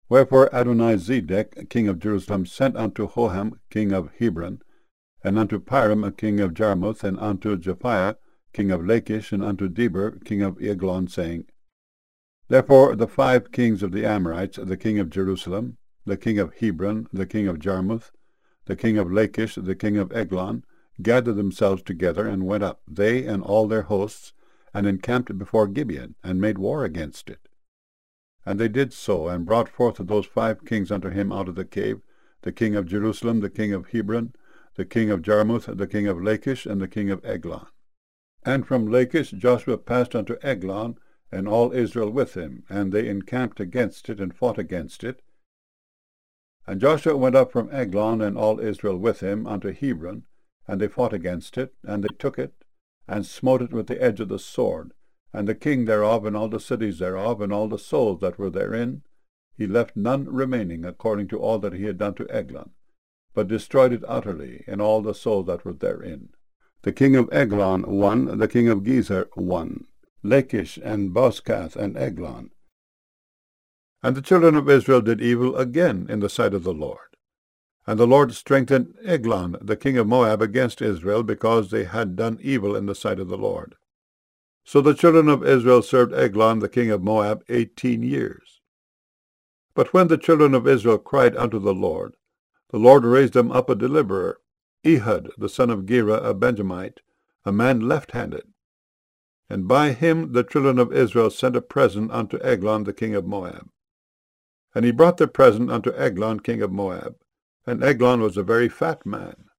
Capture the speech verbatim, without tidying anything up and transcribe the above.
Wherefore Adonizedec king of Jerusalem sent unto Hoham king of Hebron, and unto Piram king of Jarmuth, and unto Japhiah king of Lachish, and unto Deber king of Eglon, saying, Therefore the five kings of the Amorites, the king of Jerusalem, the king of Hebron, the king of Jarmuth, the king of Lachish, the king of Eglon, gathered themselves together, and went up, they and all their hosts, and encamped before Gibeon, and made war against it. And they did so, and brought forth those five kings unto him out of the cave, the king of Jerusalem, the king of Hebron, the king of Jarmuth, the king of Lachish, and the king of Eglon. And from Lachish Joshua passed unto Eglon, and all Israel with him, and they encamped against it, and fought against it. And Joshua went up from Eglon, and all Israel with him, unto Hebron, and they fought against it, and they took it, and smote it with the edge of the sword, and the king thereof, and all the cities thereof, and all the souls that were therein. He left none remaining according to all that he had done to Eglon, but destroyed it utterly, and all the souls that were therein. The king of Eglon won, the king of Gezer won, Lachish, and Bozkath, and Eglon. And the children of Israel did evil again in the sight of the Lord. And the Lord strengthened Eglon, the king of Moab, against Israel, because they had done evil in the sight of the Lord. So the children of Israel served Eglon, the king of Moab, eighteen years. But when the children of Israel cried unto the Lord, the Lord raised them up a deliverer, Ehud, the son of Gera, a Benjamite, a man left-handed. And by him the children of Israel sent a present unto Eglon, the king of Moab. And he brought the present unto Eglon, king of Moab. And Eglon was a very fat man.